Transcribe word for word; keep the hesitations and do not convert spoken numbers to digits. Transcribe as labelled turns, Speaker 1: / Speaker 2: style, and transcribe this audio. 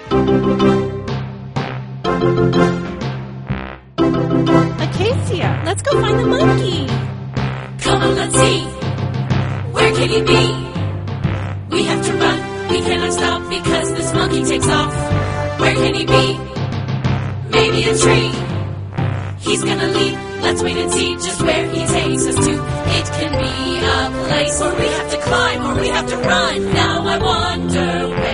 Speaker 1: Acacia, let's go find the monkey.
Speaker 2: Come on, let's see. Where can he be? We have to run. We cannot stop because this monkey takes off. Where can he be? Maybe a tree. He's gonna leap. Let's wait and see just where he takes us to. It can be a place where we have to climb or we have to run. Now I wonder where